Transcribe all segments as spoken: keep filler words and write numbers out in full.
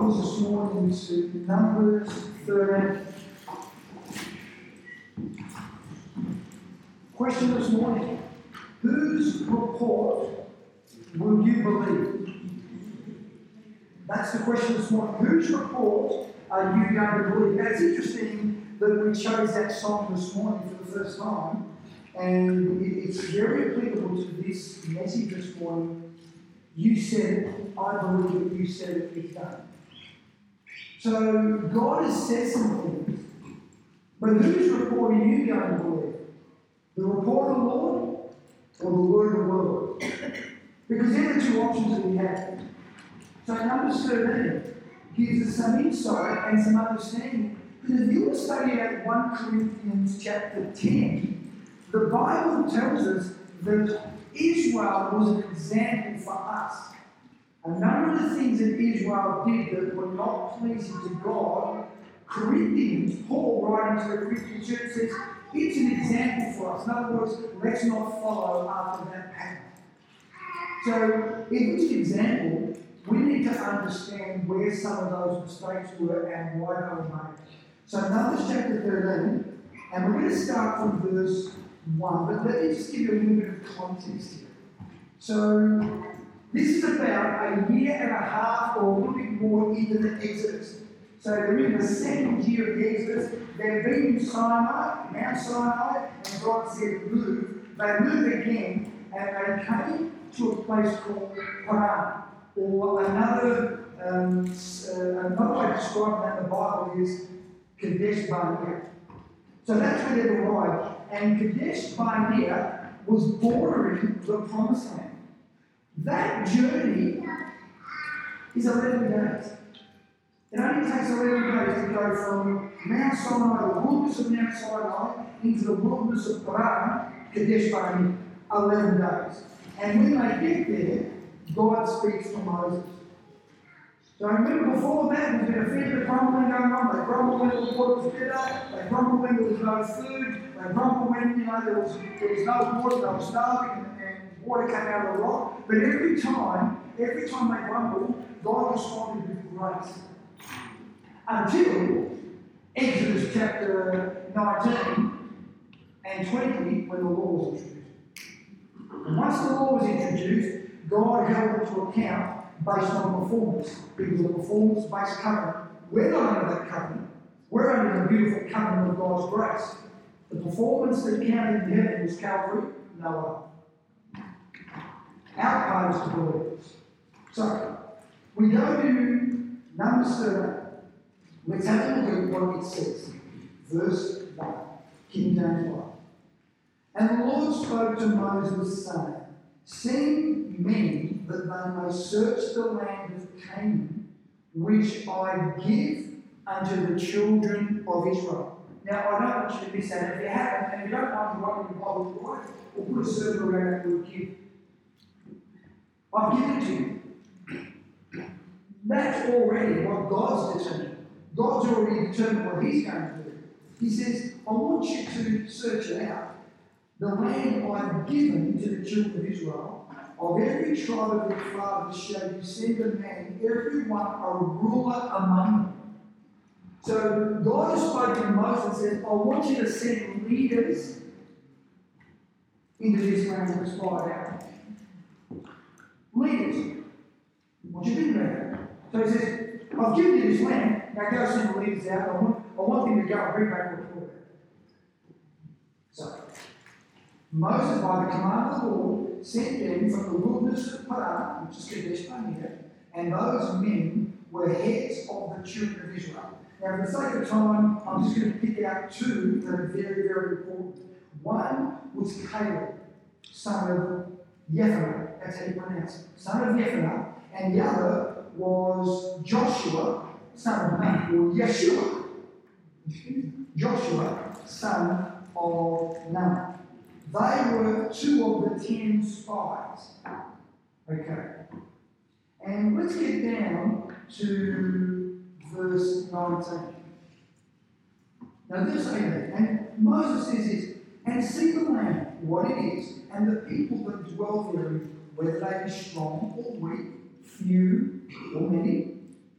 Bibles this morning to Numbers thirteen. Question this morning: whose report will you believe? That's the question this morning. Whose report are you going to believe? Now, it's interesting that we chose that song this morning for the first time, and it's very applicable to this message this morning. You said it, I believe that you said it, it's done. So God has said some things, but whose report are you going to believe? The report of the Lord or the word of the world? Because they're the two options that we have. So Numbers thirteen gives us some insight and some understanding. Because if you were studying at First Corinthians chapter ten, the Bible tells us that Israel was an example for us. A number of the things that Israel did that were not pleasing to God, Corinthians, Paul writing to the Corinthian church says, it's an example for us. In other words, let's not follow after that pattern. So, if it's an example, we need to understand where some of those mistakes were and why they were made. So, Numbers chapter thirteen, and we're going to start from verse one, but let me just give you a little bit of context here. So, this is about a year and a half or a little bit more into the Exodus. So, they're in the second year of the Exodus. They've been in Sinai, Mount Sinai, and God said, move. They moved again, and they came to a place called Paran, or another, um, uh, another way to describe that in the Bible is Kadesh Barnea. So that's where they arrived. And Kadesh Barnea was bordering the Promised Land. That journey is eleven days. It only takes eleven days to go from Mount Sinai, the wilderness of Mount Sinai, into the wilderness of Paran, Kadesh Barnea. eleven days. And when they get there, God speaks to Moses. So remember, before that, there's been a fair bit of grumbling going on. They grumbled when the water was bitter. They grumbled when there was no food. They grumbled when, you know, there was, there was no water. They were starving and, and water came out of the rock. But every time, every time they grumbled, God responded with grace. Until Exodus chapter nineteen and twenty, when the law was introduced. And once the law was introduced, God held it to account based on performance, because of a performance-based covenant. We're not under that covenant. We're under the beautiful covenant of God's grace. The performance that counted in heaven was Calvary, no other. Our part is to believe. So, we go to Numbers thirteen. Let's have a look at what it says. Verse one, King James Bible. And the Lord spoke to Moses, saying, send men that they may search the land of Canaan, which I give unto the children of Israel. Now, I don't want you to miss that. If you haven't, and if you don't mind writing your Bible, write or put a circle around that word give. I've given it to you. That's already what God's determined. God's already determined what He's going to do. He says, I want you to search it out. The land I have given to the children of Israel, of every tribe of their fathers shall you send a man, every one a ruler among them. So God has spoken to Moses and said, I want you to send leaders into this land to spy out. Leaders. What do you think about that? So he says, I've given you this land, now go send the leaders out. I want, I want them to go and bring back a report. So, Moses, by the command of the Lord, sent them from the wilderness of Paran, which is Kadesh Barnea, and those men were heads of the children of Israel. Now, for the sake of time, I'm just going to pick out two that are very, very important. One was Caleb, son of Jephunneh, that's how you pronounce it, son of Jephunneh, and the other was Joshua, son of Nun, or Yeshua. Joshua, son of Nun. They were two of the ten spies. Okay. And let's get down to verse nineteen. Now, verse eighteen. And Moses says this, and see the land, what it is, and the people that dwell therein, whether they be strong or weak, few or many.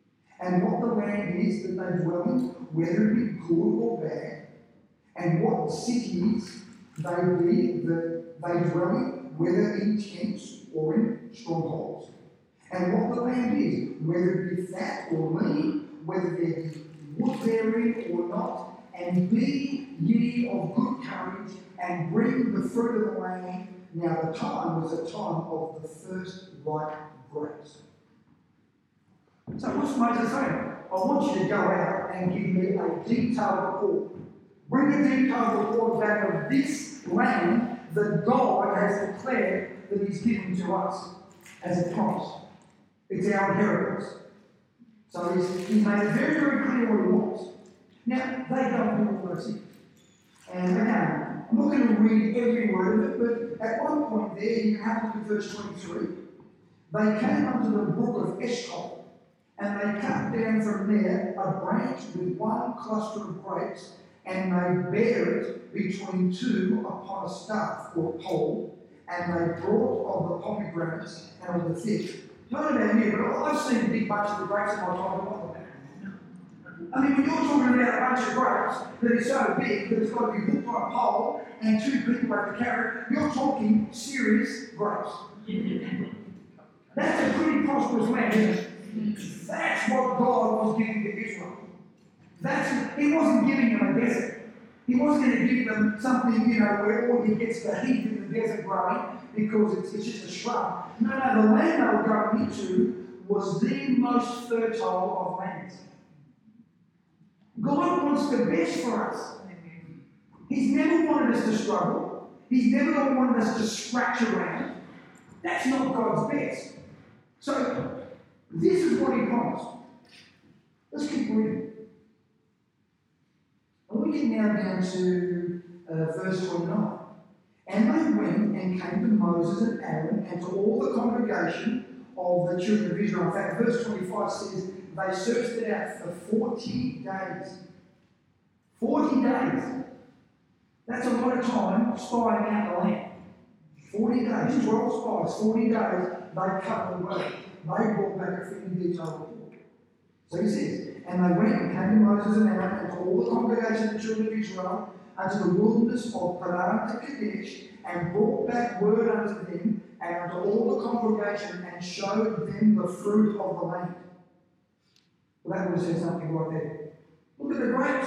and what the land is that they dwell in, whether it be good or bad, and what cities they be that they dwell in, whether in tents or in strongholds. And what the land is, whether it be fat or lean, whether there be wood therein or not, and be ye of good courage, and bring the fruit of the land. Now the time was a time of the first ripe grapes. So what's Moses saying? I want you to go out and give me a detailed report. Bring a detailed report back of this land that God has declared that He's given to us as a promise. It's our inheritance. So he's, he's made it very, very clear what He wants. Now, they don't do all those things. And again, I'm not going to read every word of it, but at one point there, you have to look at verse twenty-three. They came unto the brook of Eshcol, and they cut down from there a branch with one cluster of grapes, and they bare it between two upon a staff or pole, and they brought of the pomegranates and of the fish. I don't know about you, but I've seen a big bunch of the grapes in my time. I mean, when you're talking about a bunch of grapes that is so big that it's got to be hooked on a pole and two people have to carry it, you're talking serious grapes. That's a pretty prosperous land, isn't it? That's what God was giving to Israel. That's, He wasn't giving them a desert. He wasn't going to give them something, you know, where all He gets the heat in the desert growing because it's, it's just a shrub. No, no, the land they were going into was the most fertile of lands. God wants the best for us. He's never wanted us to struggle. He's never wanted us to scratch around. That's not God's best. So, this is what He promised. Let's keep reading. And we get now down to uh, verse twenty-nine. And they went and came to Moses and Aaron and to all the congregation of the children of Israel. In fact, verse twenty-five says, they searched it out for forty days. forty days. That's a lot of time spying out the land. forty days, twelve spies, forty days, they cut the way. They brought back a fairly detailed report. So he says, and they went and came to Moses and Aaron and to all the congregation of the children of Israel unto the wilderness of Paran to Kadesh, and brought back word unto them and unto all the congregation, and showed them the fruit of the land. Well, that would have said something right there. Look at the grapes.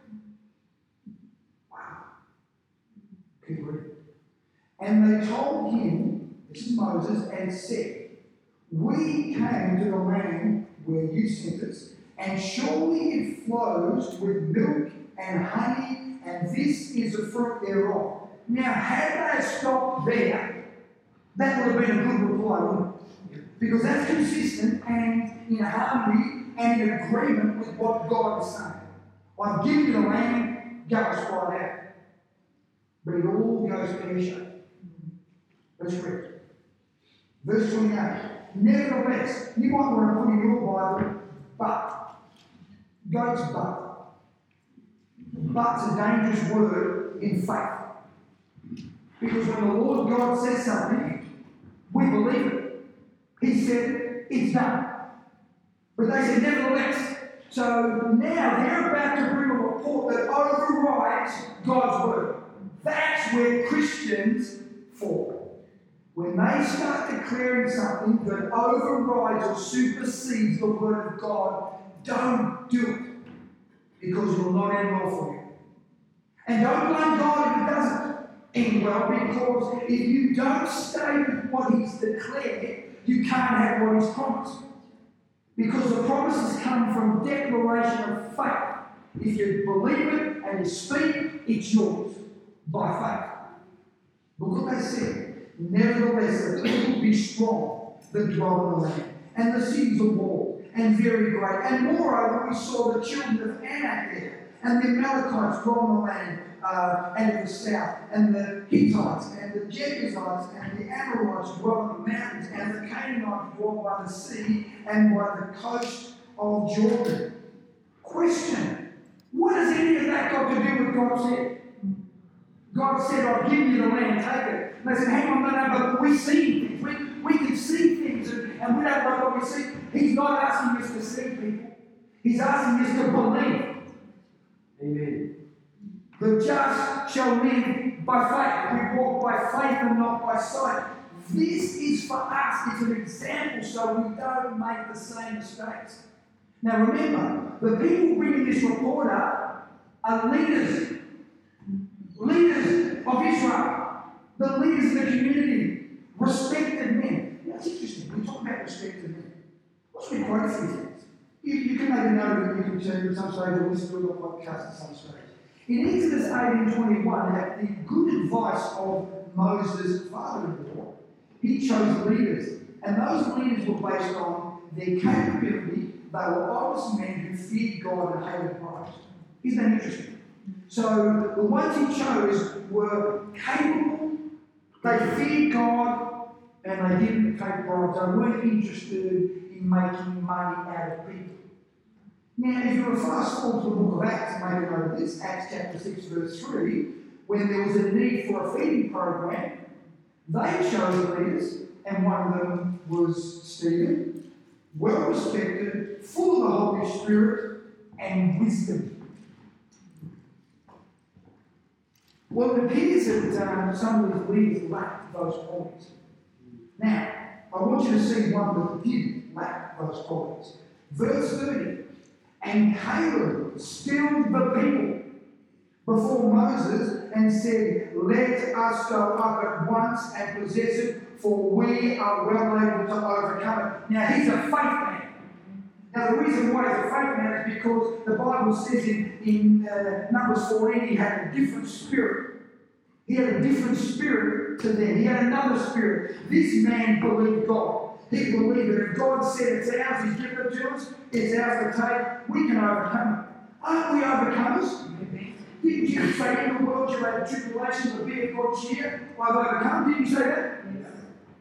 Wow. Keep reading. And they told him, this is Moses, and said, we came to the land where you sent us, and surely it flows with milk and honey, and this is the fruit thereof. Now, had they stopped there, that would have been a good reply, wouldn't it? Because that's consistent and in harmony and in agreement with what God is saying. I've given you the land, go and spy it out. But it all goes pear-shaped. Let's read. Verse twenty-eight. Nevertheless, you might want to put in your Bible, but. Goat's but. But's a dangerous word in faith. Because when the Lord God says something, we believe it. He said, it's done. But they said, nevertheless. So now they're about to bring a report that overrides God's word. That's where Christians fall. When they start declaring something that overrides or supersedes the word of God, don't do it. Because it will not end well for you. And don't blame God if it doesn't end well, because if you don't stay with what He's declared, you can't have what He's promised. Because the promises come from declaration of faith. If you believe it and you speak, it's yours by faith. But look what they said. Nevertheless, the people be strong that dwell in the land, and the cities are walled and very great. And moreover, we saw the children of Anak there, and the Amalekites dwell in the land uh, and in the south, and the Hittites, and the Jebusites, and the Amorites dwell in the mountains, and the Canaanites dwell by the sea and by the coast of Jordan. Question: what has any of that got to do with God said? God said, I've given you the land, take it. And they said, hang on, no, no, but we see things. We, we can see things, and, and we don't know what we see. He's not asking us to see people. He's asking us to believe. Amen. The just shall live by faith. We walk by faith and not by sight. This is for us. It's an example so we don't make the same mistakes. Now remember, the people bringing this report up are leaders. Leaders of Israel. The leaders in the community. Respected men. Now it's interesting. We talk about respected men. What's we quote these things? You, you can make a note of it, you can turn at some stage or listen to a podcast at some stage. In Exodus eighteen twenty-one, at the good advice of Moses' father-in-law, he chose leaders. And those leaders were based on their capability. They were honest men who feared God and hated bribes. Isn't that interesting? So the ones he chose were capable, they feared God, and they didn't take bribes. They weren't interested in making money out of people. Now, if you were fast forward to the book of Acts and make a note of this, Acts chapter six, verse three, when there was a need for a feeding program, they chose leaders, and one of them was Stephen, well respected, full of the Holy Spirit and wisdom. Well, it appears that um, some of these leaders lacked those qualities. Now, I want you to see one that did lack those qualities. Verse thirty. And Caleb stilled the people before Moses and said, let us go up at once and possess it, for we are well able to overcome it. Now, he's a faith man. Now, the reason why he's a faith man is because the Bible says in, in uh, Numbers fourteen, he had a different spirit. He had a different spirit to them. He had another spirit. This man believed God. He believed that if God said it's ours, He's given it to us, it's ours to take, we can overcome it. Aren't we overcomers? Didn't you say in the world you had tribulation, but be of good cheer? I've overcome. Didn't you say that? Yes.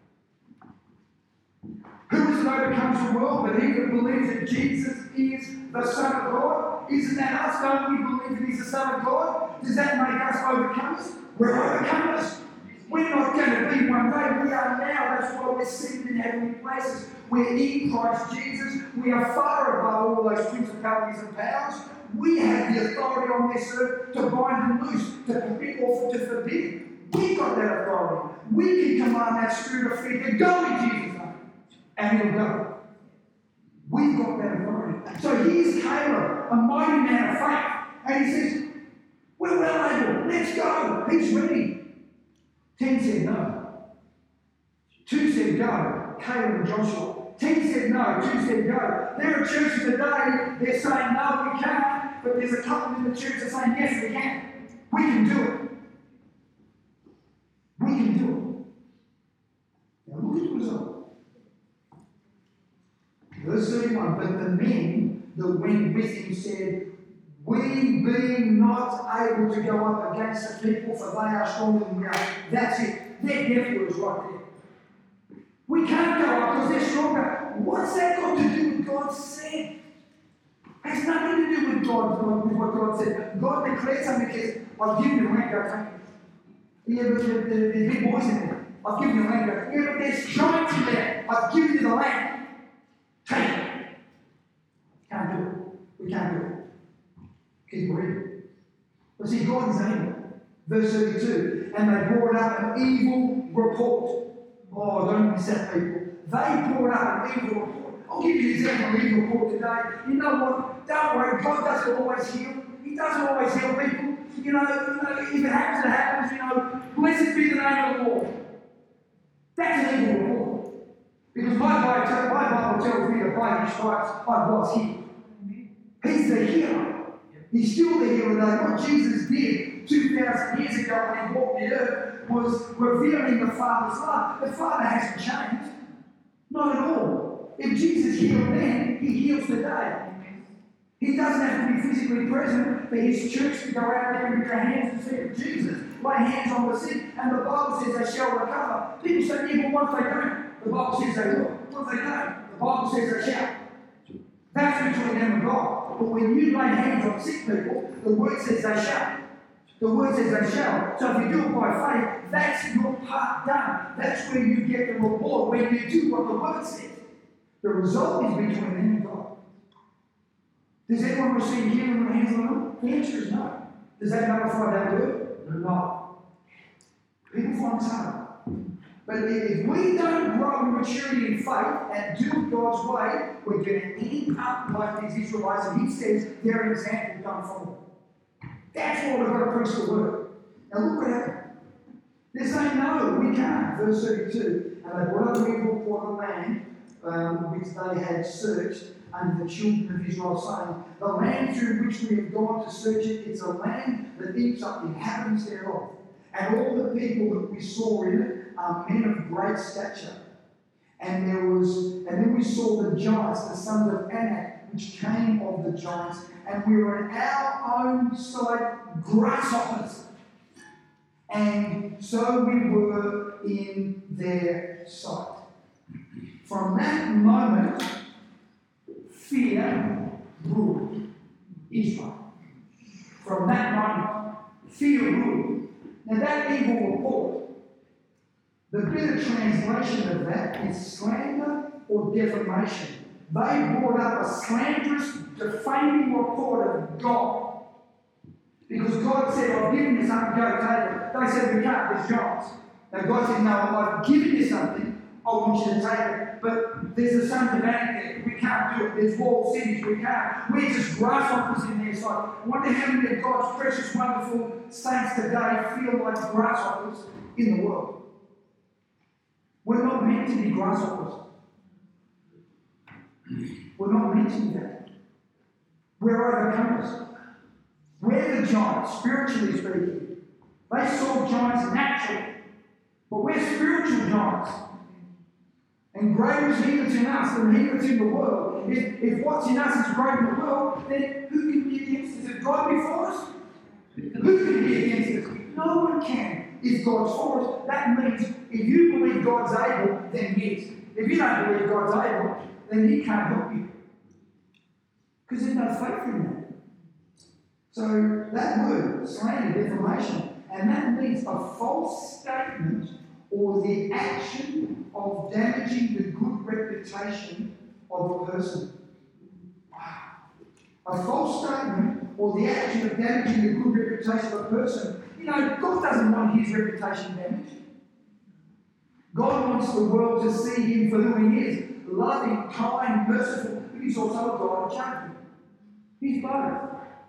Who is it overcomes the world? But he that believes that Jesus is the Son of God. Isn't that us? Don't we believe that He's the Son of God? Does that make us overcomers? We're overcomers. We're not going to be one day. We are now. That's why we're seated in heavenly places. We're in Christ Jesus. We are far above all those principalities and powers. We have the authority on this earth to bind and loose, to permit or to forbid. We've got that authority. We can command that spirit of fear to go in Jesus' name, and it'll go. We've got that authority. So here's Caleb, a mighty man of faith, and he says, we're well able. Let's go. He's ready. Ten said no. Two said go. Caleb and Joshua. Ten said no. Two said go. There are churches today, they're saying no, we can't. But there's a couple in the church that are saying yes, we can. We can do it. We can do it. Now look at the result. Verse thirty-one. But the men that went with him said, we being not able to go up against the people, for they are stronger than we are. That's it. Their death was right there. We can't go up because they're stronger. What's that got to do with God said? It has nothing to do with God, with what God said. God declared something that says, I've given you the land, go take it. Yeah, but there's the big boys in there. I've given you the land, go. Yeah, but there's giants in there. I've given you the land. Take it. Can't do it. We can't do it. Keep reading. But see, God is able. Verse thirty-two. And they brought up an evil report. Oh, don't miss that, people. They brought up an evil report. I'll give you an example of an evil report today. You know what? Don't worry. God doesn't always heal. He doesn't always heal people. You know, you know, if it happens, it happens. You know, blessed be the name of the Lord. That's an evil report. Because my Bible, my Bible tells me that by His stripes I was healed. He's the healer. He's still the healer today. What Jesus did two thousand years ago when He walked the earth was revealing the Father's love. The Father hasn't changed. Not at all. If Jesus healed then, He heals today. He doesn't have to be physically present for His church to go out there and put their hands and feet of Jesus, lay hands on the sick, and the Bible says they shall recover. People say, yeah, but what if they don't? The Bible says they will. What if they don't? The Bible says they shall. That's between them and God. But when you lay hands on sick people, the word says they shall. The word says they shall. So if you do it by faith, that's your part done. That's where you get the reward, when you do what the word says. The result is between them and God. Does anyone receive healing when hands on them? The answer is no. Does that nullify that word? No. People find this hard. But if we don't grow in maturity in faith and do God's way, we're going to end up like these Israelites, and he says their example don't follow. That's why we've got to preach the word. Now look what happened. They're saying, no, we can't. Verse thirty-two. And they brought up the evil for the land um, which they had searched under the children of Israel, saying, the land through which we have gone to search it, it's a land that eats up the inhabitants thereof. And all the people that we saw in it are men of great stature. And there was, and then we saw the giants, the sons of Anak, which came of the giants, and we were in our own sight grasshoppers. And so we were in their sight. From that moment, fear ruled Israel. From that moment, fear ruled. Now that evil report, the better translation of that is slander or defamation. They brought up a slanderous, defaming report of God. Because God said, I've given you something, go take it. They said, we can't, there's giants. Now God said, no, I've given you something, I want you to take it. But there's a son of Anak there, we can't do it. There's walled cities, we can't. We're just grasshoppers in there. So I wonder how many of God's precious, wonderful saints today feel like grasshoppers in the world. We're not meant to be grasshoppers. We're not meant to be that. We're overcomers. We're the giants, spiritually speaking. They saw giants naturally, but we're spiritual giants. And greater is he that's in us than he that's in the world. If, if what's in us is greater in the world, then who can be against us? If God be for us, who can be against us? No one can. If God's for us, that means if you believe God's able, then yes. If you don't believe God's able, then he can't help you. Because there's no faith in that. So that word, slander, defamation, and that means a false statement or the action of damaging the good reputation of a person. Wow. A false statement or the action of damaging the good reputation of a person. You know, God doesn't want his reputation damaged. God wants the world to see him for who he is. Loving, kind, merciful, but he's also a God of judgment. He's both.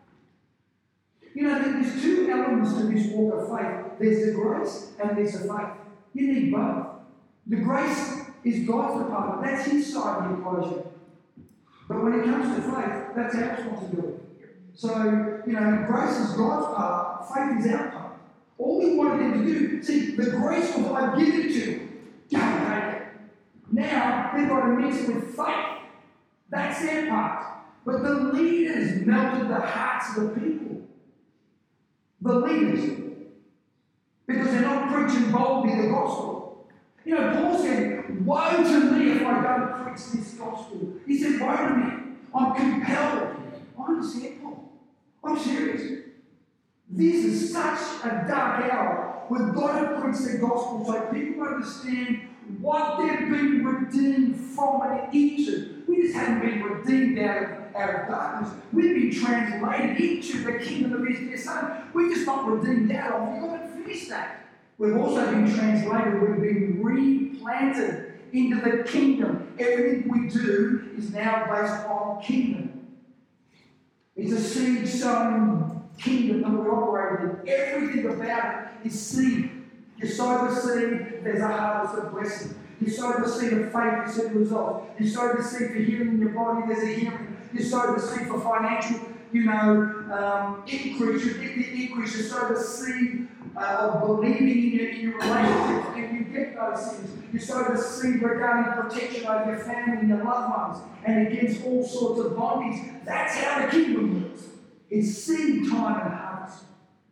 You know, there's two elements to this walk of faith. There's the grace and there's the faith. You need both. The grace is God's department. That's his side of the equation. But when it comes to faith, that's our responsibility. So, you know, grace is God's part, faith is our part. All we wanted them to do, see, the grace was I've given it to you. Go and take it. Now, they've got to mix it with faith. That's their part. But the leaders melted the hearts of the people. The leaders. Because they're not preaching boldly the gospel. You know, Paul said, woe to me if I don't preach this gospel. He said, woe to me. I'm compelled. I understand, Paul. I'm serious. This is such a dark hour. We've got to preach the gospel so people understand what they've been redeemed from and into. We just haven't been redeemed out of, out of darkness. We've been translated into the kingdom of his dear son. We're just not redeemed out of. We've got to finish that. We've also been translated. We've been replanted into the kingdom. Everything we do is now based on kingdom. It's a seed sown kingdom that we operate in. Everything about it is seed. You sow the seed, there's a harvest of blessing. You sow the seed of faith, you see the result. You sow the seed for healing in your body, there's a healing. You sow the seed for financial, you know, um, increase. You get the increase. You sow the seed uh, of believing in your, in your relationships, and you get those things. You sow the seed regarding protection over your family and your loved ones, and against all sorts of bondage. That's how the kingdom works. It's seed time and harvest.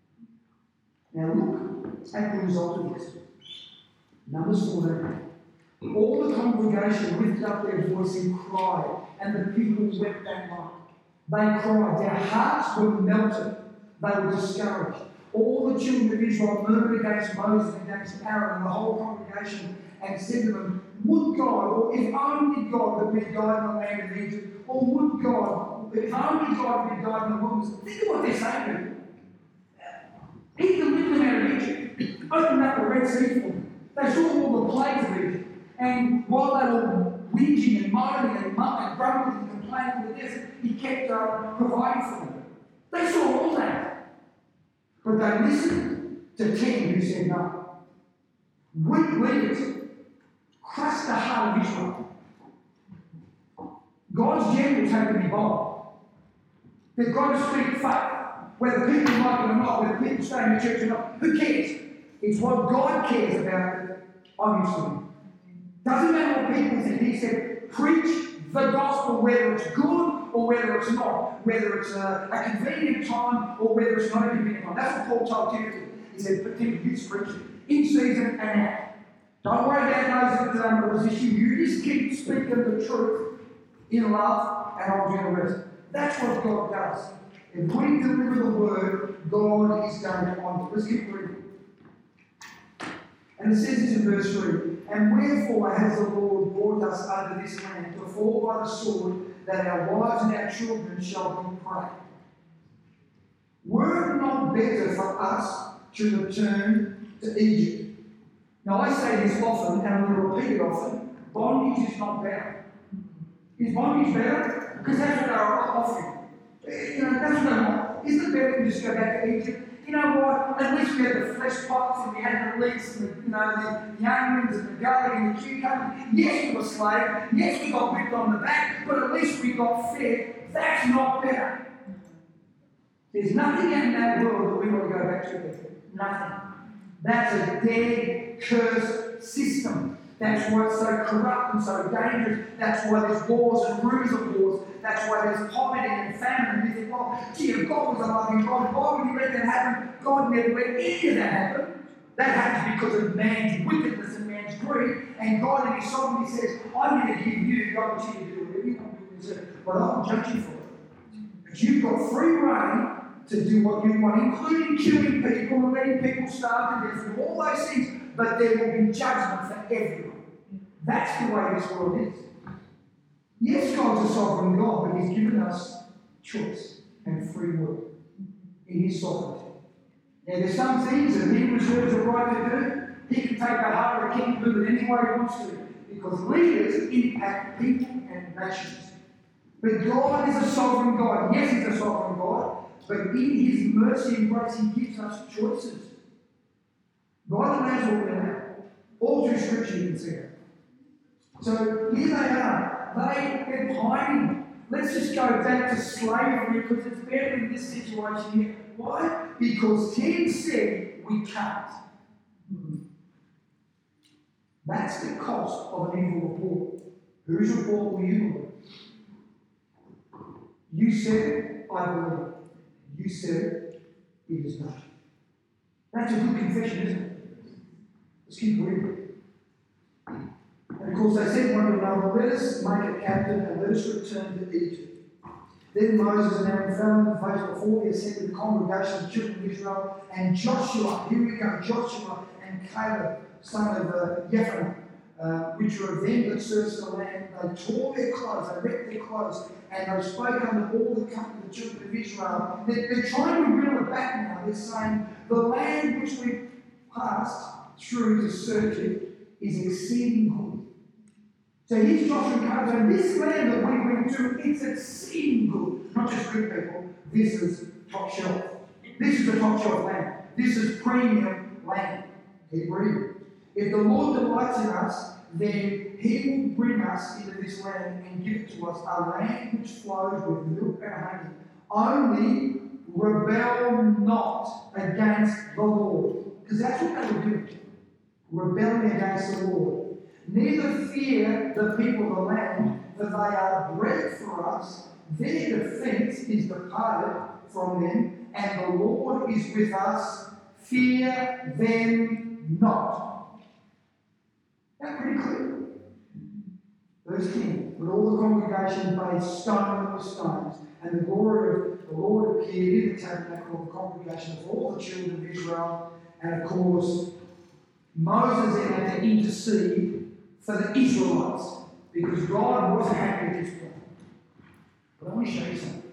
Now look at the result of this. Numbers fourteen. All the congregation lifted up their voice and cried, and the people wept that night. They cried. Their hearts were melted. They were discouraged. All the children of Israel murmured against Moses and against Aaron and the whole congregation and said to them, would God, or if only God, that we died in the land of Egypt, or would God, If only God had died in the wilderness. Think of what they're saying to him. He delivered them out of Egypt, opened up the Red Sea for them. They saw all the plagues of Egypt. And while they were whinging and moaning and, and grumbling and complaining in the desert, he kept uh, providing for them. They saw all that. But they listened to ten who said no. Weak leaders crushed the heart of Israel. God's gender take to be bold. They've got to speak faith. Whether people like it or not, whether people stay in the church or not, who cares? It's what God cares about, obviously. Doesn't matter what people think. He said, preach the gospel, whether it's good or whether it's not, whether it's a, a convenient time or whether it's not a convenient time. That's what Paul told Timothy. He said, but Timothy, you preach it in season and out. Don't worry about those that um, resist you. You just keep speaking the truth in love, and I'll do the rest. That's what God does. If we deliver the word, God is going to honor it. Let's keep reading. And it says this in verse three, and wherefore has the Lord brought us under this land to fall by the sword, that our wives and our children shall be prey? Were it not better for us to return to Egypt? Now I say this often, and I'm going to repeat it often, bondage is not better. Is bondage better? Because that's what they were offering. You know, that's what they want. Isn't it better to just go back to Egypt? You know what? At least we had the flesh pots and we had the leeks and the, you know, the, the onions and the garlic and the cucumber. Yes, we were slaves. Yes, we got whipped on the back, but at least we got fed. That's not better. There's nothing in that world that we want to go back to. Nothing. That's a dead, cursed system. That's why it's so corrupt and so dangerous. That's why there's wars and rumors of wars. That's why there's poverty and famine. And you think, well, gee, if God was a loving God, why would he let that happen? God never let any of that happen. That happens because of man's wickedness and man's greed. And God in his sovereignty says, I'm going to give you the opportunity to do whatever you want to do in this earth, but I'll judge you for it. But you've got free reign to do what you want, including killing people and letting people starve to death and all those things. But there will be judgment for everyone. That's the way this world is. Yes, God's a sovereign God, but he's given us choice and free will in his sovereignty. Now, there's some things that he reserves a right to do. He can take the heart of a king and do it any way he wants to, because leaders impact people and nations. But God is a sovereign God. Yes, he's a sovereign God, but in his mercy and grace, he gives us choices. God allows what we allow. All through Scripture you can see it. So here they are. They, they're pining. Let's just go back to slavery because it's better in this situation here. Why? Because ten said we can't. That's the cost of an evil report. Whose report will you believe? You said it, I believe it. You said it, it is not. That's a good confession, isn't it? Let's keep reading. And of course, they said one to another, let us make a captain and let us return to Egypt. Then Moses and Aaron fell on the face before the assembled congregation of the children of Israel, and Joshua, here we go, Joshua and Caleb, son of uh, Jephunneh, uh, which were them that searched the land, they tore their clothes, they rent their clothes, and they spoke unto all the company of the children of Israel. They're, they're trying to reel it back now. They're saying, the land which we passed through to search it is exceeding good. So here's Joshua and Caleb saying, this land that we went to, it's exceeding good. Not just good people, this is top shelf. This is the top shelf land. This is premium land. Keep reading. If the Lord delights in us, then he will bring us into this land and give it to us, a land which flows with milk and honey. Only rebel not against the Lord. Because that's what they were doing. Rebelling against the Lord. Neither fear the people of the land, for they are bread for us. Their defense is departed from them, and the Lord is with us. Fear them not. That's pretty clear. Verse ten. But all the congregation made stone with stones, and the glory of the Lord appeared in the tabernacle of the congregation of all the children of Israel. And of course, Moses then had to intercede for the Israelites, because God wasn't happy with this plan. But I want to show you something.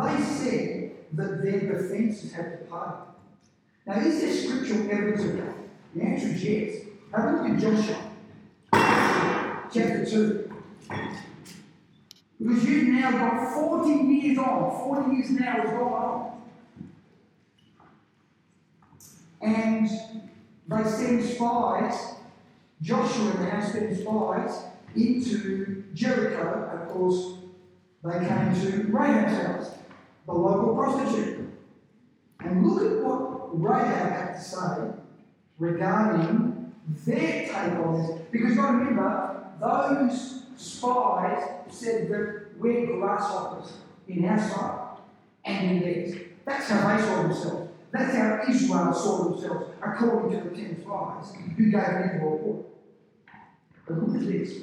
they said that their defences had departed. Now, is there scriptural evidence of that? The answer is yes. Have a look at Joshua, chapter two. Because you've now got forty years on, forty years now has gone on. And they send spies, Joshua and the house sent spies into Jericho, and of course, they came to Rahab's house, the local prostitute. And look at what Rahab had to say regarding their take on this. Because you've got to remember, those spies said that we're grasshoppers in our sight and in theirs. That's how they saw themselves. That's how Israel saw themselves, according to the ten spies who gave an evil report. But look at this.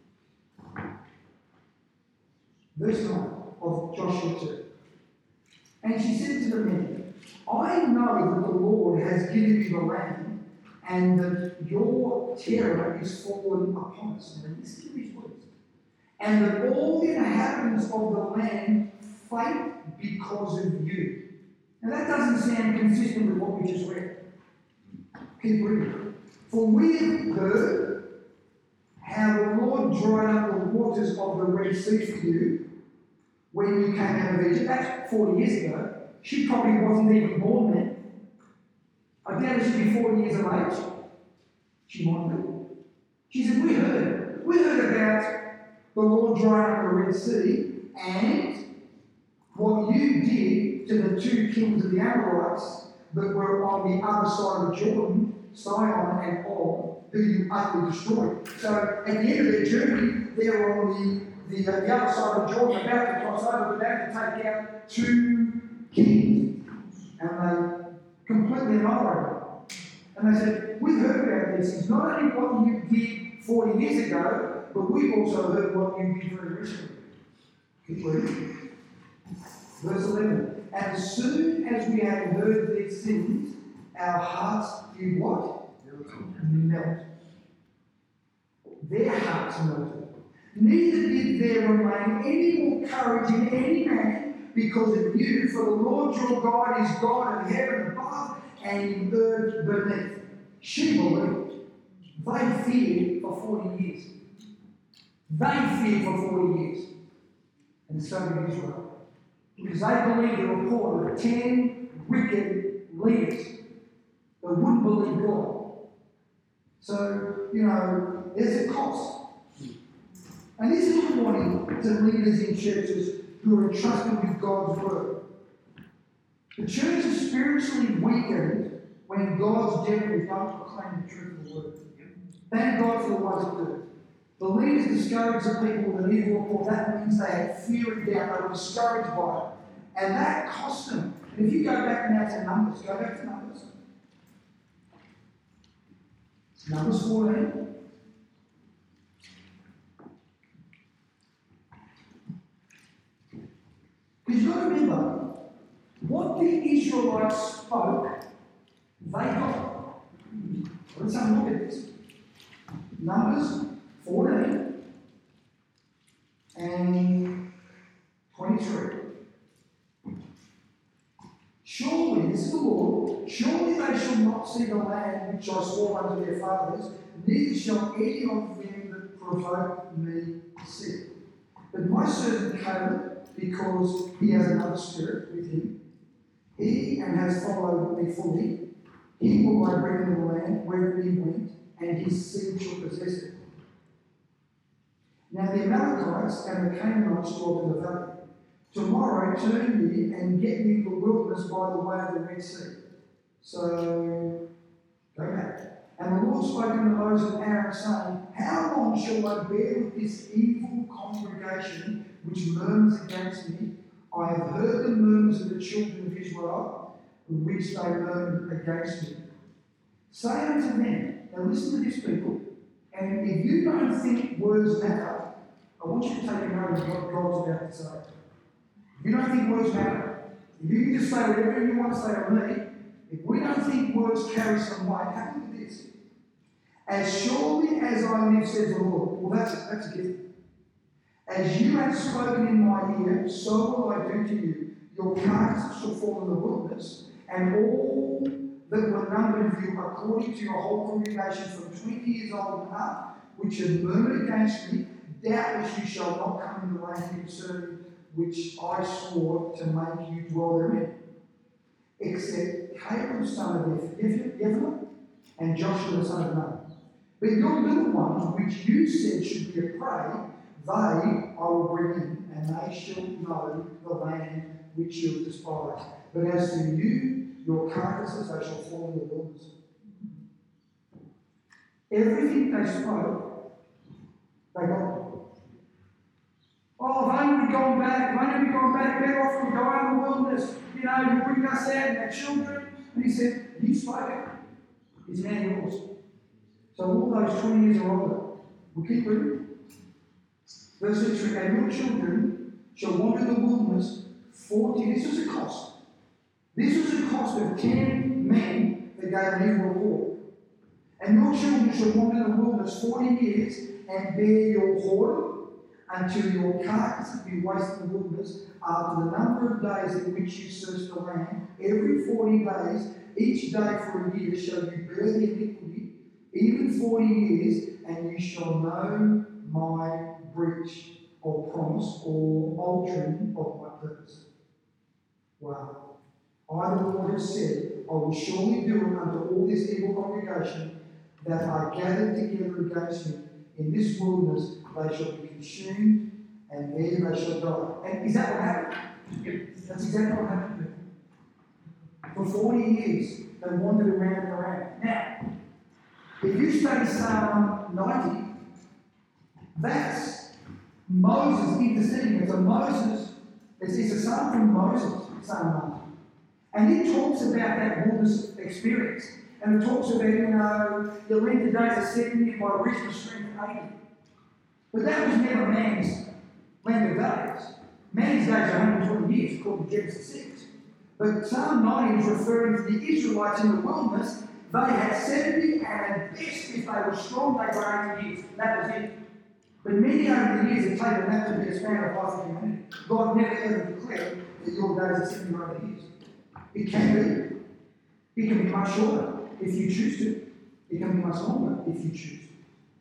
Verse nine of Joshua two. And she said to the men, I know that the Lord has given you the land, and that your terror is fallen upon us. And listen to these words. And that all the inhabitants of the land faint because of you. Now that doesn't sound consistent with what we just read. Keep reading. For we have heard how the Lord dried up the waters of the Red Sea for you when you came out of Egypt. That's forty years ago. She probably wasn't even born then. I doubt she'd be forty years of age. She might be. She said, we heard. We heard about the Lord drying up the Red Sea and what you did to the two kings of the Amorites that were on the other side of Jordan, Sihon and Og, who you utterly destroyed. So at the end of their journey, they were on the, the, uh, the other side of Jordan, about to cross over, about to take out two kings. And they completely annihilated them. And they said, we've heard about these things. Not only what you did forty years ago, but we've also heard what you did very recently. Keep reading. Verse eleven. And as soon as we had heard these things, our hearts did what? Melt. Their hearts melted. Neither did there remain any more courage in any man because of you, for the Lord your God is God in heaven above and in earth beneath. She believed. They feared for forty years. They feared for forty years. And so did Israel. Because they believed the report of ten wicked leaders that wouldn't believe God. So, you know, there's a cost. And this is a warning to leaders in churches who are entrusted with God's word. The church is spiritually weakened when God's generals don't proclaim the truth of the word. Thank God for the ones that do. The leaders discourage the people with an evil report. That means they had fear and doubt. They were discouraged by it. And that cost them. And if you go back now to Numbers, go back to Numbers. Numbers fourteen. Because you've got to remember, what the Israelites spoke, they got. Let's have a look at this. Numbers fourteen and twenty-three. Surely, this is the Lord, surely they shall not see the land which I swore unto their fathers, neither shall any of them that provoke me see. But my servant Caleb, because he has another spirit with him, he and has followed me fully, he will I bring in the land wherever he went, and his seed shall possess it. Now the Amalekites and the Canaanites dwelt in the valley. Tomorrow turn ye and get me the wilderness by the way of the Red Sea. So, go back. And the Lord spoke unto Moses and Aaron, saying, how long shall I bear with this evil congregation which murmurs against me? I have heard the murmurs of the children of Israel, which they murmured against me. Say unto them, now listen to this, people, and if you don't think words matter, I want you to take a note of what God's about to say. If you don't think words matter, if you can just say whatever you want to say to me, if we don't think words carry some weight, have a look at this. As surely as I live, says the Lord. Well, that's a, that's a gift. As you have spoken in my ear, so will I do to you. your carcasses shall fall in the wilderness, and all that were numbered of you according to your whole congregation from twenty years old and up, which have murmured against me, doubtless you shall not come in the land concerning which I swore to make you dwell therein, except Caleb the son of Jephunneh and Joshua the son of Nun. But your little ones, which you said should be a prey, they I will bring in, and they shall know the land which you have despised. But as for you, your carcasses, they shall fall in the wilderness. Everything they spoke, they got. Oh, if only we'd gone back, if only we'd gone back, better off we die in the wilderness. You know, you bring us out and our children. And he said, you spoke it. It's now yours. So all those twenty years or older, we'll keep reading. Verse three, and your children shall wander the wilderness forty. This was a cost. This was a cost of ten men that gave an evil report. And your children shall wander the wilderness forty years and bear your whoredom until your carcasses be wasted in the wilderness after the number of days in which you search the land. Every forty days, each day for a year, shall you bear the iniquity, even forty years, and you shall know my breach or promise or altering of my purpose. Wow. I, the Lord, have said, I will surely do it unto all this evil congregation that are gathered together against me. In this wilderness they shall be consumed, and there they shall die. And is that what happened? Yep. That's exactly what happened. For forty years, they wandered around and around. Now, if you study Psalm ninety, that's Moses interceding. It's a Moses, it's, it's a psalm from Moses, Psalm ninety. And it talks about that wilderness experience. And it talks about, you know, the length of days are seventy and my reasonable strength eighty. But that was never man's length of days. Man's days are one hundred twenty years, according to Genesis six. But Psalm ninety is referring to the Israelites in the wilderness. They had seventy, and at best, if they were strong, they were eighty years. That was it. But many over the years have taken that to be a span of life of humanity. God never ever declared that your days are seventy or eighty years. It can be. It can be much shorter if you choose to. It can be much longer if you choose to.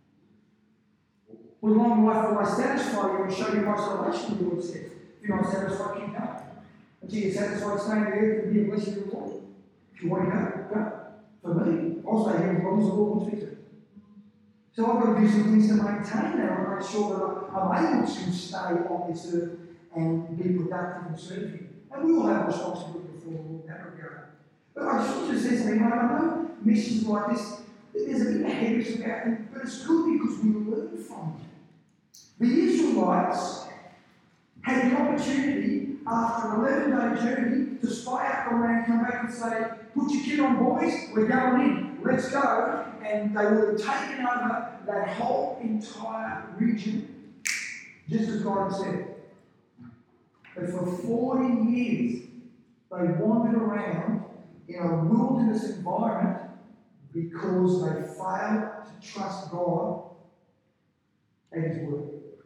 With long life will I satisfy you and show you my salvation, the Lord says. If you're not satisfied, keep going. Until you're satisfied, stay in the earth and be a blessing to the Lord. If you want to go, go. For me, I'll stay here as long as the Lord wants me to. So I've got to do some things to maintain that. I've got to make sure that I'm able to stay on this earth and be productive and serve Him. And we all have a responsibility before the Lord in that regard. But I just want to say something. I know missions like this, there's a bit of headaches about them, but it's good because we learn from them. The Israelites had the opportunity after an eleven-day journey to spy out the land, come back and say, put your kid on, boys, we're going in, let's go. And they would have taken over that whole entire region, just as God said. But for forty years, they wandered around in a wilderness environment because they failed to trust God and His Word.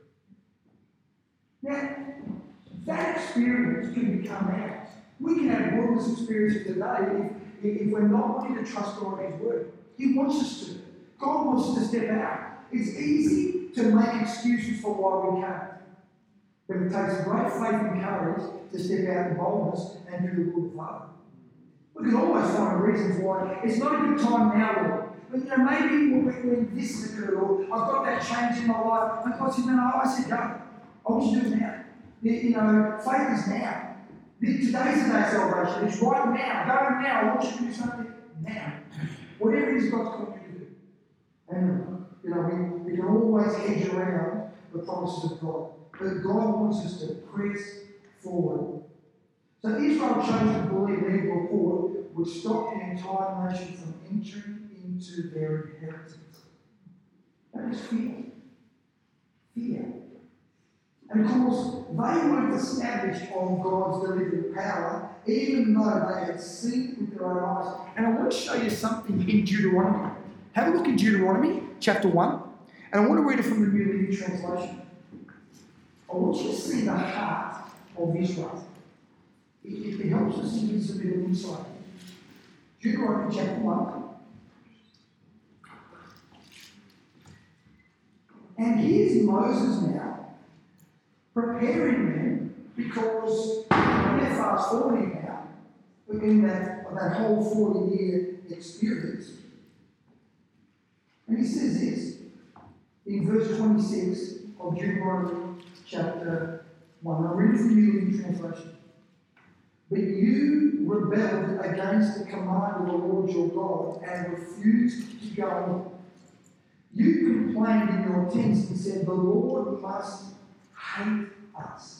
Now, that experience can become ours. We can have wilderness experiences today if, if we're not wanting to trust God and His Word. He wants us to. God wants us to step out. It's easy to make excuses for why we can't. But it takes great faith and courage to step out in boldness and do the will of the Father. We can always find reasons why it's not a good time now, Lord. But you know, maybe when, when this has occurred, or I've got that change in my life, and God said, no, no, I said, go. I want you to do it now. You, you know, faith is now. Today's the day of salvation. It's right now. Go now. I want you to do something now. Whatever it is God's called you to do. And, you know, we, we can always hedge around the promises of God. But God wants us to press forward. So Israel chose to believe the evil report would stop the entire nation from entering into their inheritance. That is fear. Fear. And of course, they weren't established on God's delivering power, even though they had seen it with their own eyes. And I want to show you something in Deuteronomy. Have a look in Deuteronomy, chapter one. And I want to read it from the New Living Translation. I want you to see the heart of Israel. it, it helps us to give us a bit of insight. Deuteronomy chapter one. And here's Moses now preparing them because when they're fast forwarding now, in that, that whole forty year experience. And he says this in verse twenty-six of Deuteronomy chapter one. I'm reading from the New Living Translation. But you rebelled against the command of the Lord your God and refused to go on. You complained in your tents and said, the Lord must hate us.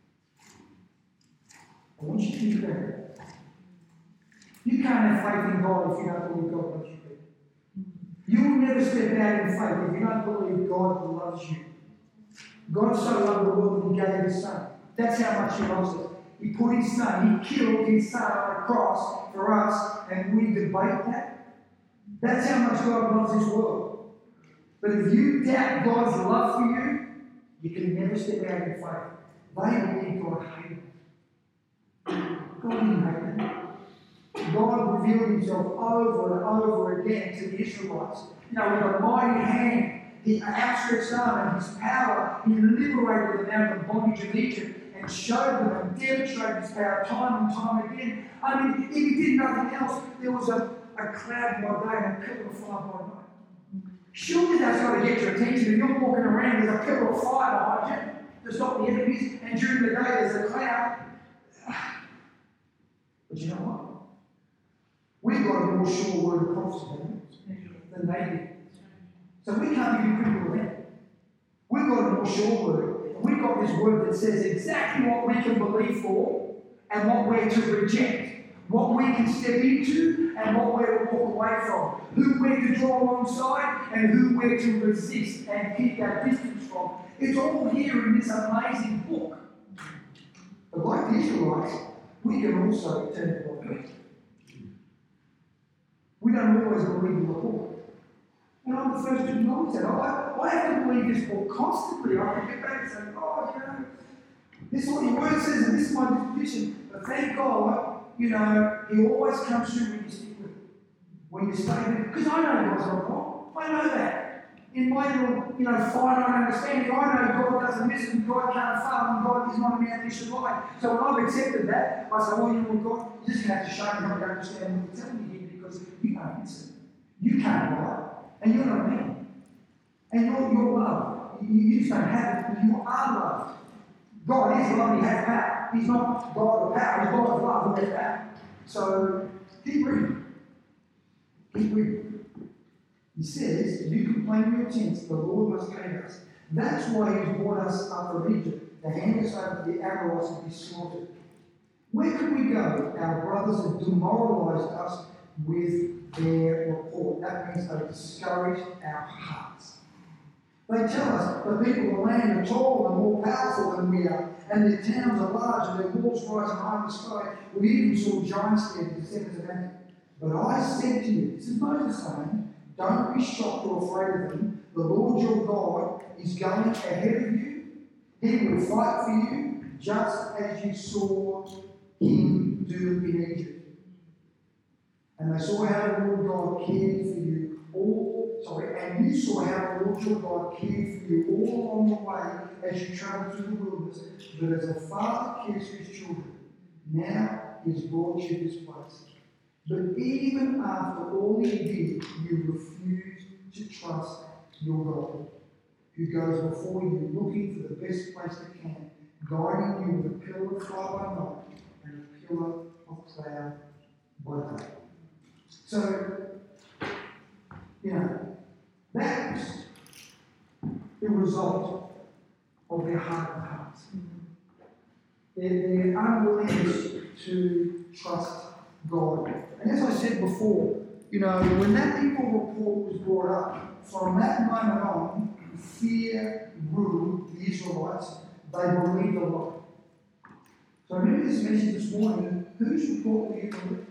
I want you to think about it. You can't have faith in God if you don't believe God loves you. You will never step out in faith if you don't believe God loves you. God so loved the world that he gave his son. That's how much he loves us. He put his son, he killed his son on a cross for us, and we debate that. That's how much God loves this world. But if you doubt God's love for you, you can never step out in faith. They believe God hated them. God didn't hate them. God revealed himself over and over again to the Israelites. You know, with a mighty hand, the outstretched arm and his power, he liberated them out of the bondage of Egypt and showed them and demonstrated his power time and time again. I mean, if he did nothing else, there was a, a cloud by day and a pillar of fire by night. Surely that's got to get your attention. If you're walking around, there's a pillar of fire behind you to stop the enemies, and during the day there's a cloud. But you know what? We've got a more sure word of prophecy than they did. So we can't be critical of them. We've got a more sure word. We've got this word that says exactly what we can believe for and what we're to reject, what we can step into and what we're to walk away from, who we're to draw alongside and who we're to resist and keep our distance from. It's all here in this amazing book. But like the Israelites, we can also turn it on. We don't always believe in the book. And I'm the first to acknowledge that. I, I have to believe this book constantly. I can get back and say, oh, you know, this is what your word says and this is my disposition. But thank God, you know, he always comes through when you stick with it. When you stay with it. Because I know God's not wrong. I know that. In my little, you know, finite understanding, I know God doesn't miss and God can't fail and God is not a man that should lie. So when I've accepted that, I say, well, you know what, God, you're just going to have to show me how to understand what you're telling me here because you can't miss it. You can't lie. And you're not a man. And you're, you're loved. You, you just don't have it. You are loved. God is love. He has power. He's not God of power. He's God of love. He has power. So keep reading. Keep reading. He says, you complain of your tents, the Lord must hate us. That's why he's brought us up from Egypt, to hand us over to the Amorites and be slaughtered. Where can we go? Our brothers have demoralized us with their report. That means they discouraged our hearts. They tell us the people of the land are tall and more powerful than we are, and their towns are large and their walls rise high in the sky. We even saw giants there, the descendants of Anak. But I said to you, this is Moses saying, don't be shocked or afraid of them. The Lord your God is going ahead of you. He will fight for you, just as you saw him do in Egypt. And they saw how the Lord God cared for you all, sorry, and you saw how the Lord your God cared for you all along the way as you traveled through the wilderness. But as a father cares for his children, now he has brought you to this place. But even after all he did, you refused to trust your God, who goes before you, looking for the best place to camp, guiding you with a pillar of fire by night and a pillar of cloud by day. So, you know, that is the result of their hardened hearts. Their, their unwillingness to trust God. And as I said before, you know, when that evil report was brought up, from that moment on, fear ruled the Israelites. They believed a lie. So remember this message this morning, whose report will you believe?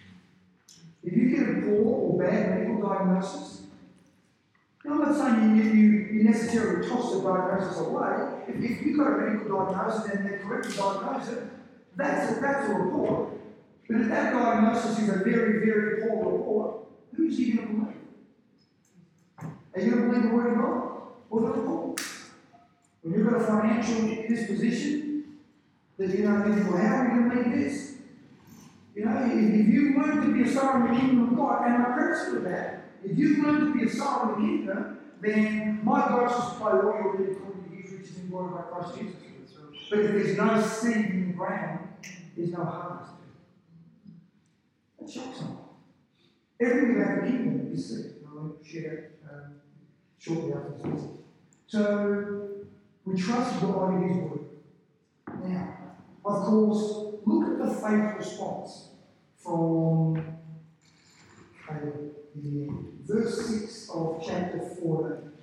If you get a poor or bad medical diagnosis, you know, I'm not saying you, you, you necessarily toss the diagnosis away. If, if you've got a medical diagnosis and they're correctly diagnosed it, That's a, that's a report. But if that diagnosis is a very, very poor report, who's he going to believe? Are you going to believe the Word of God or the report? When you've got a financial disposition that you know, well, how are we going to make this? You know, if, if you learn to be a son in the kingdom of God, and I'm critical of that, if you learn to be a son in the kingdom, then my God shall supply all your need according to his riches in glory by Christ Jesus. But if there's no seed in the ground, there's no harvest. That shocks someone. Everything about the kingdom is seed. I'll share um, shortly after this message. So, we trust God in his word. Now, of course, look at the faith response from uh, the verse six of chapter fourteen.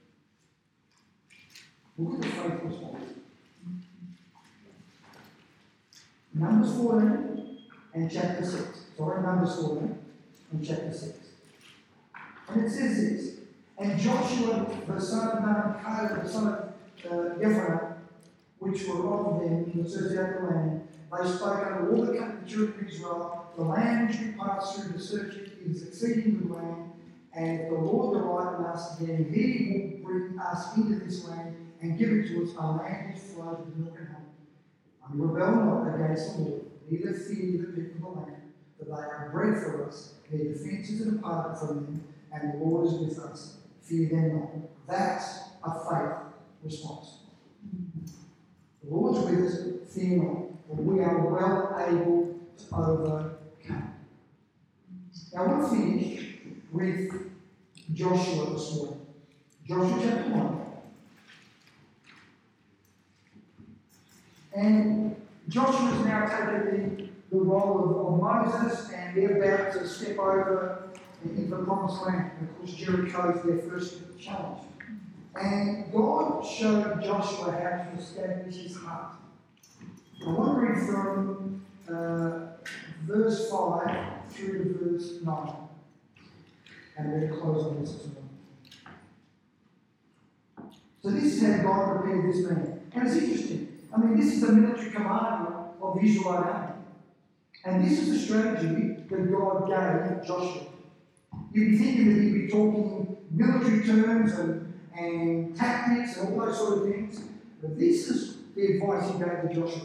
Look at the faith response. Numbers fourteen and chapter six. Sorry, Numbers fourteen and chapter six. And it says this, and Joshua, the son of Nun, Caleb, the son of uh, Jephunneh, which were of them that searched out the land, they spoke unto all the children of Israel, the land which we passed through to search it is exceeding good land, and if the Lord delight in us, then he will bring us into this land and give it to us, a land which flows with milk and honey. And rebel not against the Lord, neither fear the people of the land, for they are bread for us, their defences are departed from them, and the Lord is with us. Fear them not. That's a faith response. The Lord's with us, fear not, for we are well able to overcome. Now, I want to finish with Joshua this morning. Joshua chapter one. And Joshua is now taking the, the role of, of Moses, and they're about to step over into the promised land. And of course, Jericho is their first challenge. And God showed Joshua how to establish his heart. I want to read from uh, verse five through to verse nine. And we're going to close on this tomorrow. So this is how God prepared this man. And it's interesting. I mean, this is the military commander of the Israelite army. And this is the strategy that God gave Joshua. You'd be thinking that he'd be talking military terms and, and tactics and all those sort of things. But this is the advice he gave to Joshua.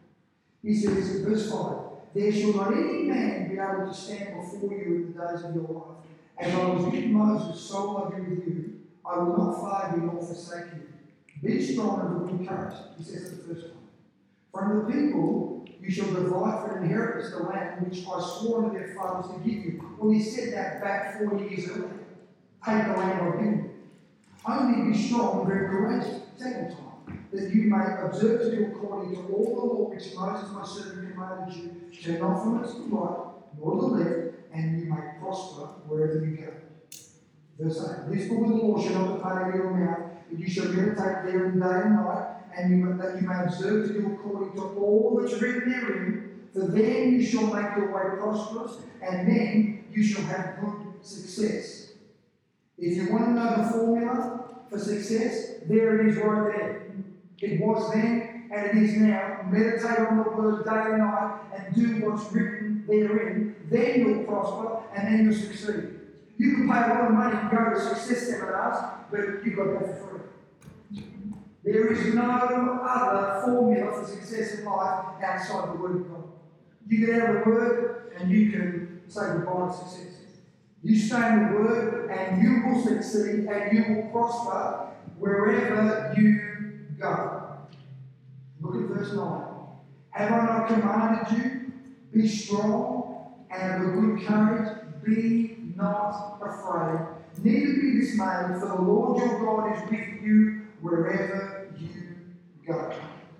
He says in verse five, there shall not any man be able to stand before you in the days of your life. As I was with Moses, so will I be with you. I will not fail you nor forsake you. Be strong and of good courage, he says in the first one. From the people you shall divide for an inheritance the land which I swore unto their fathers to give you. Well, he said that back forty years earlier. Take the land I've given you. Only be strong and very courageous. Second time, that you may observe to do according to all the law which Moses my servant commanded you. Turn not from it to the right, nor the left, and you may prosper wherever you go. Verse eight, this book of the law shall not depart out of your mouth, but you shall meditate therein day and night, and you, that you may observe to do according to all that's written therein, for then you shall make your way prosperous, and then you shall have good success. If you want to know the formula for success, there it is right there. It was then, and it is now. Meditate on the word day and night, and do what's written therein. Then you'll prosper, and then you'll succeed. You can pay a lot of money and go to success seminars, but you've got to go for free. There is no other formula for success in life outside the Word of God. You get out of the Word, and you can say goodbye to success. You stay in the Word, and you will succeed, and you will prosper wherever you go. Look at verse nine. Have I not commanded you? Be strong and of good courage. Be not afraid. Neither be dismayed, for the Lord your God is with you wherever you go.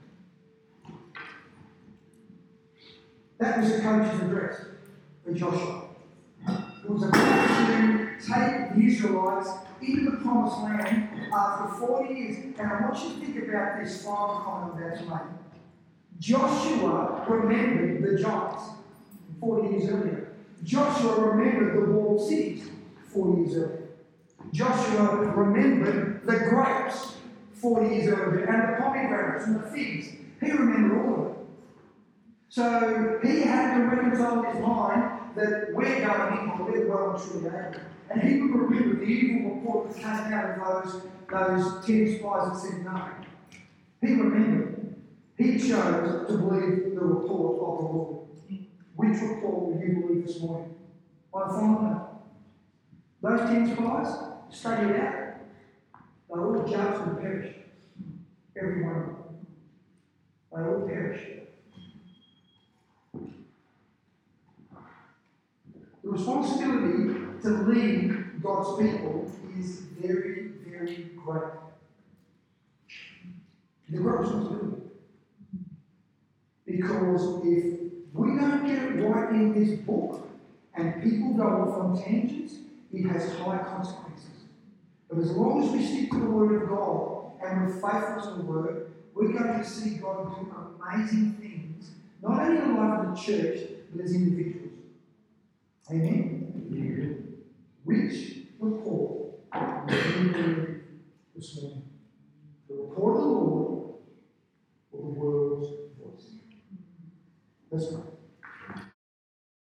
That was the coach's address for Joshua. It was about to take the Israelites into the promised land after forty years. And I want you to think about this final comment I'm about to make. Joshua remembered the giants forty years earlier. Joshua remembered the walled cities forty years earlier. Joshua remembered the grapes forty years earlier, and the pomegranates and the figs. He remembered all of it. So he had to reconcile his mind that we're going in, or we're well and truly able. And he would remember the evil report that came out of those, those ten spies that said no. He remembered. He chose to believe the report of the Lord. Which report will you believe this morning? I find that. Those ten spies, study it out. They all judged and perished. Every one of them. They all perished. The responsibility to lead God's people is very, very great. The great responsibility. Because if we don't get it right in this book and people go off on tangents, it has high consequences. But as long as we stick to the Word of God and we're faithful to the Word, we're going to see God do amazing things, not only in the life of the church, but as individuals. Amen? Amen. Which report will you believe this morning? The report of the Lord or the world's voice? Let's pray.